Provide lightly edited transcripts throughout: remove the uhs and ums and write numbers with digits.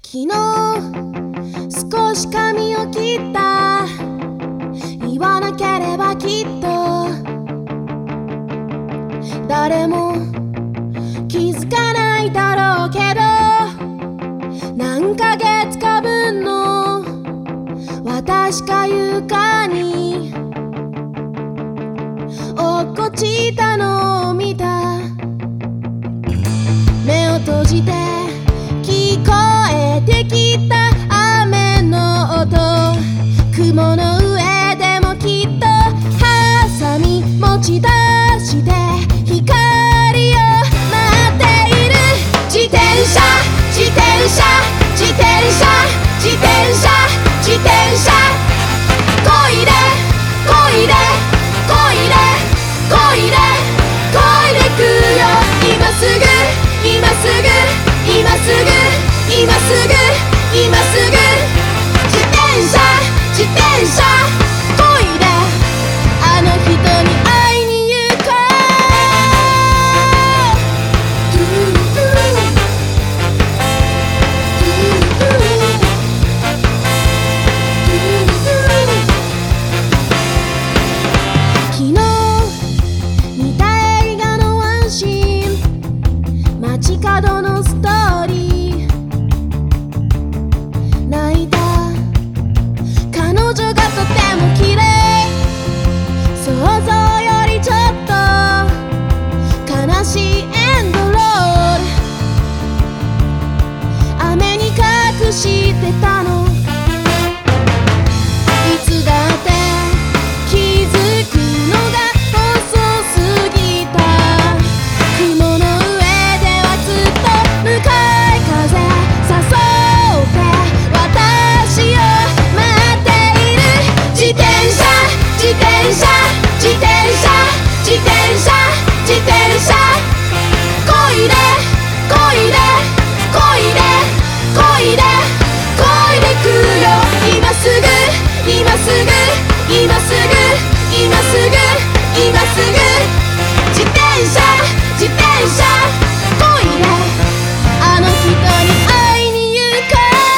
昨日少し髪を切った。言わなければきっと誰も気づかないだろうけど、何ヶ月か分の私が床に落っこちたのを見た。目を閉じて聞こえてきた雨の音、雲の上でもきっとハサミ持ち出して光を待っている。自転車自転車自転車自転車自転車、こいでこいでこいでこいでこいでくよ。今すぐ今すぐ今すぐ今すぐ今すぐ自転車自転車こいで、あの人に会いに行こう。昨日見た映画のワンシーン、街角のストーリー、泣いた彼女がとても綺麗、想像よりちょっと悲しいエンドロール、雨に隠してたの。いつだって気づくのが遅すぎた。雲の上ではずっと向かい風誘って私を待っている。自転車自転車自転車自転車自転車、こいでこいでこいでこいでこいでくよ。今すぐ今すぐ今すぐ今すぐ今すぐ自転車自転車こいで、あの人に会いに行こ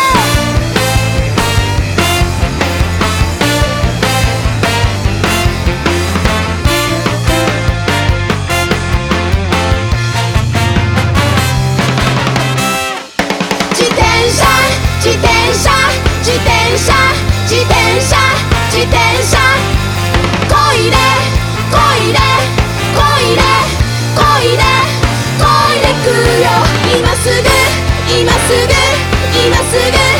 う。自転車自転車自転車自転車自転車、こいでこいでこいでこいでこいでくよ。今すぐ今すぐ今すぐ